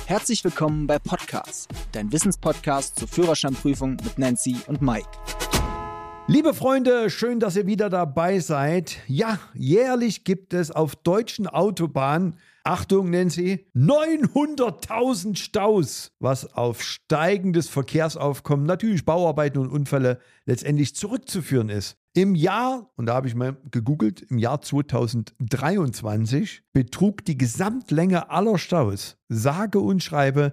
Herzlich willkommen bei Podcast, dein Wissenspodcast zur Führerscheinprüfung mit Nancy und Mike. Liebe Freunde, schön, dass ihr wieder dabei seid. Ja, jährlich gibt es auf deutschen Autobahnen, Achtung Nancy, 900.000 Staus, was auf steigendes Verkehrsaufkommen, natürlich Bauarbeiten und Unfälle letztendlich zurückzuführen ist. Im Jahr, und da habe ich mal gegoogelt, im Jahr 2023 betrug die Gesamtlänge aller Staus, sage und schreibe,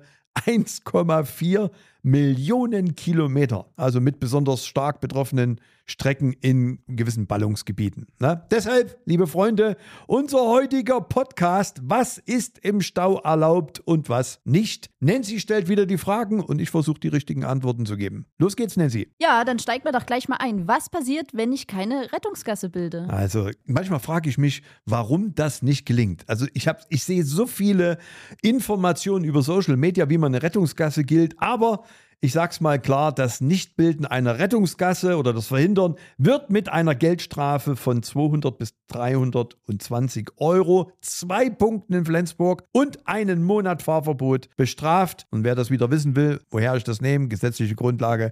1,4 Millionen Kilometer, also mit besonders stark betroffenen Strecken in gewissen Ballungsgebieten. Deshalb, liebe Freunde, unser heutiger Podcast, was ist im Stau erlaubt und was nicht? Nancy stellt wieder die Fragen und ich versuche die richtigen Antworten zu geben. Los geht's, Nancy. Ja, dann steigen wir doch gleich mal ein. Was passiert, wenn ich keine Rettungsgasse bilde? Also manchmal frage ich mich, warum das nicht gelingt. Also ich sehe so viele Informationen über Social Media, wie man eine Rettungsgasse gilt, aber ich sag's mal klar, das Nichtbilden einer Rettungsgasse oder das Verhindern wird mit einer Geldstrafe von 200 bis 320 Euro, 2 Punkten in Flensburg und einen Monat Fahrverbot bestraft. Und wer das wieder wissen will, woher ich das nehme, gesetzliche Grundlage,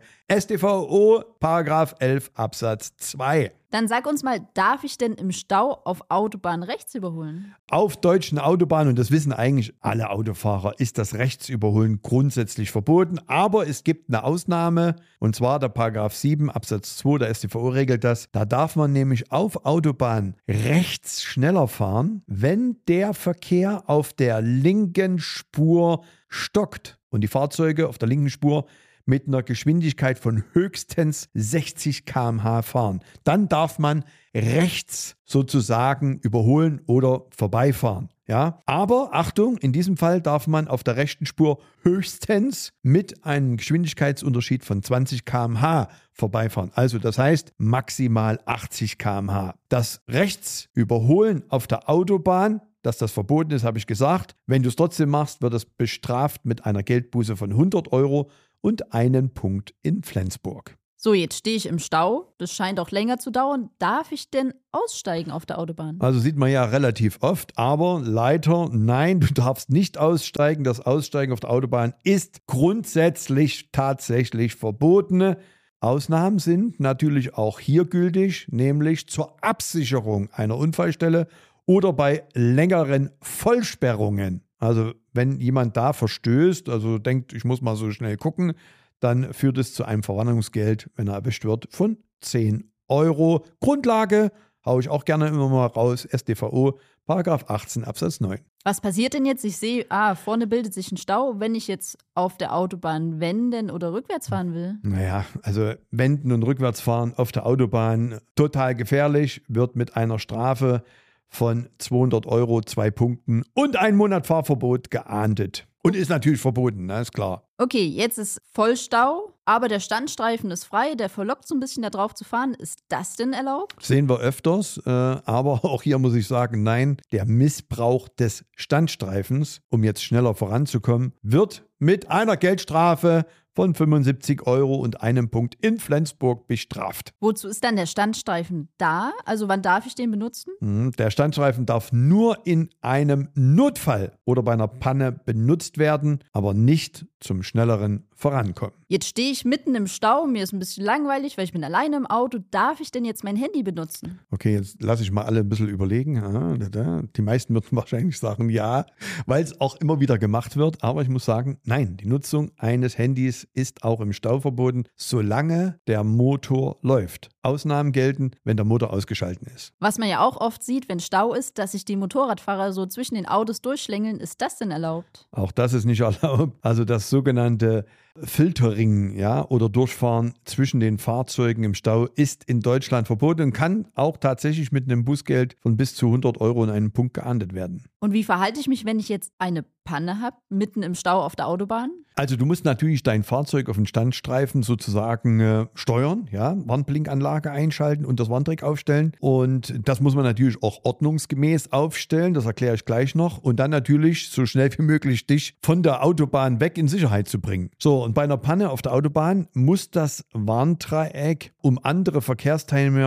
StVO, Paragraph 11 Absatz 2. Dann sag uns mal, darf ich denn im Stau auf Autobahn rechts überholen? Auf deutschen Autobahnen, und das wissen eigentlich alle Autofahrer, ist das Rechtsüberholen grundsätzlich verboten. Aber es gibt eine Ausnahme, und zwar der Paragraph 7 Absatz 2 der StVO regelt das. Da darf man nämlich auf Autobahn rechts schneller fahren, wenn der Verkehr auf der linken Spur stockt und die Fahrzeuge auf der linken Spur mit einer Geschwindigkeit von höchstens 60 km/h fahren. Dann darf man rechts sozusagen überholen oder vorbeifahren. Ja? Aber Achtung, in diesem Fall darf man auf der rechten Spur höchstens mit einem Geschwindigkeitsunterschied von 20 km/h vorbeifahren. Also das heißt maximal 80 km/h. Das Rechtsüberholen auf der Autobahn, dass das verboten ist, habe ich gesagt. Wenn du es trotzdem machst, wird es bestraft mit einer Geldbuße von 100 Euro und einen Punkt in Flensburg. So, jetzt stehe ich im Stau. Das scheint auch länger zu dauern. Darf ich denn aussteigen auf der Autobahn? Also sieht man ja relativ oft, aber leider nein, du darfst nicht aussteigen. Das Aussteigen auf der Autobahn ist grundsätzlich tatsächlich verboten. Ausnahmen sind natürlich auch hier gültig, nämlich zur Absicherung einer Unfallstelle oder bei längeren Vollsperrungen. Also wenn jemand da verstößt, also denkt, ich muss mal so schnell gucken, dann führt es zu einem Verwarnungsgeld, wenn er erwischt wird, von 10 Euro. Grundlage haue ich auch gerne immer mal raus, StVO, Paragraph 18 Absatz 9. Was passiert denn jetzt? Ich sehe, vorne bildet sich ein Stau, wenn ich jetzt auf der Autobahn wenden oder rückwärts fahren will. Naja, also wenden und rückwärts fahren auf der Autobahn total gefährlich, wird mit einer Strafe von 200 Euro, 2 Punkten und 1 Monat Fahrverbot geahndet. Und ist natürlich verboten, ist klar. Okay, jetzt ist Vollstau, aber der Standstreifen ist frei, der verlockt so ein bisschen da drauf zu fahren. Ist das denn erlaubt? Sehen wir öfters, aber auch hier muss ich sagen, nein, der Missbrauch des Standstreifens, um jetzt schneller voranzukommen, wird mit einer Geldstrafe von 75 Euro und einem Punkt in Flensburg bestraft. Wozu ist dann der Standstreifen da? Also wann darf ich den benutzen? Der Standstreifen darf nur in einem Notfall oder bei einer Panne benutzt werden, aber nicht zum schnelleren Vorankommen. Jetzt stehe ich mitten im Stau, mir ist ein bisschen langweilig, weil ich bin alleine im Auto. Darf ich denn jetzt mein Handy benutzen? Okay, jetzt lasse ich mal alle ein bisschen überlegen. Die meisten würden wahrscheinlich sagen ja, weil es auch immer wieder gemacht wird. Aber ich muss sagen, nein, die Nutzung eines Handys ist auch im Stau verboten, solange der Motor läuft. Ausnahmen gelten, wenn der Motor ausgeschaltet ist. Was man ja auch oft sieht, wenn Stau ist, dass sich die Motorradfahrer so zwischen den Autos durchschlängeln. Ist das denn erlaubt? Auch das ist nicht erlaubt. Also das sogenannte Filtering, oder Durchfahren zwischen den Fahrzeugen im Stau ist in Deutschland verboten und kann auch tatsächlich mit einem Bußgeld von bis zu 100 Euro in einen Punkt geahndet werden. Und wie verhalte ich mich, wenn ich jetzt eine Panne habe, mitten im Stau auf der Autobahn? Also du musst natürlich dein Fahrzeug auf den Standstreifen sozusagen steuern, Warnblinkanlage einschalten und das Warndreieck aufstellen. Und das muss man natürlich auch ordnungsgemäß aufstellen, das erkläre ich gleich noch. Und dann natürlich so schnell wie möglich dich von der Autobahn weg in Sicherheit zu bringen. So, und bei einer Panne auf der Autobahn muss das Warndreieck um andere Verkehrsteilnehmer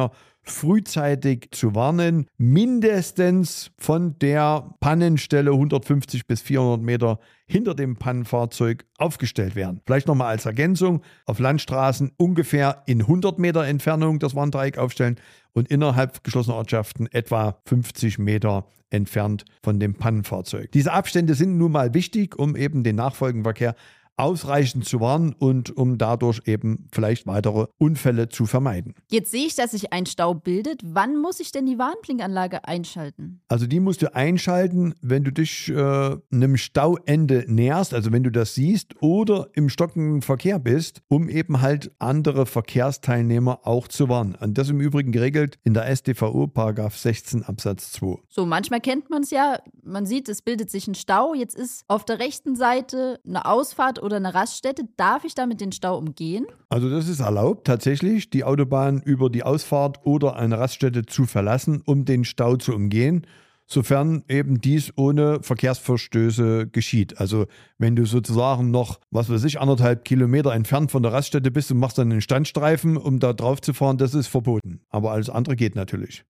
frühzeitig zu warnen, mindestens von der Pannenstelle 150 bis 400 Meter hinter dem Pannenfahrzeug aufgestellt werden. Vielleicht nochmal als Ergänzung, auf Landstraßen ungefähr in 100 Meter Entfernung das Warndreieck aufstellen und innerhalb geschlossener Ortschaften etwa 50 Meter entfernt von dem Pannenfahrzeug. Diese Abstände sind nun mal wichtig, um eben den nachfolgenden Verkehr ausreichend zu warnen und um dadurch eben vielleicht weitere Unfälle zu vermeiden. Jetzt sehe ich, dass sich ein Stau bildet. Wann muss ich denn die Warnblinkanlage einschalten? Also die musst du einschalten, wenn du dich einem Stauende näherst, also wenn du das siehst oder im stockenden Verkehr bist, um eben halt andere Verkehrsteilnehmer auch zu warnen. Und das im Übrigen geregelt in der StVO § 16 Absatz 2. So, manchmal kennt man es ja, man sieht, es bildet sich ein Stau. Jetzt ist auf der rechten Seite eine Ausfahrt oder eine Raststätte. Darf ich damit den Stau umgehen? Also das ist erlaubt, tatsächlich die Autobahn über die Ausfahrt oder eine Raststätte zu verlassen, um den Stau zu umgehen, sofern eben dies ohne Verkehrsverstöße geschieht. Also wenn du sozusagen noch, 1,5 Kilometer entfernt von der Raststätte bist und machst dann einen Standstreifen, um da drauf zu fahren, das ist verboten. Aber alles andere geht natürlich.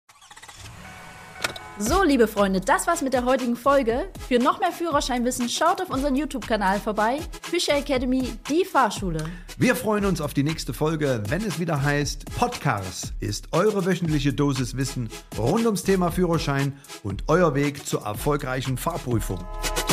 So, liebe Freunde, das war's mit der heutigen Folge. Für noch mehr Führerscheinwissen schaut auf unseren YouTube-Kanal vorbei. Fischer Academy, die Fahrschule. Wir freuen uns auf die nächste Folge, wenn es wieder heißt, Podcast ist eure wöchentliche Dosis Wissen rund ums Thema Führerschein und euer Weg zur erfolgreichen Fahrprüfung.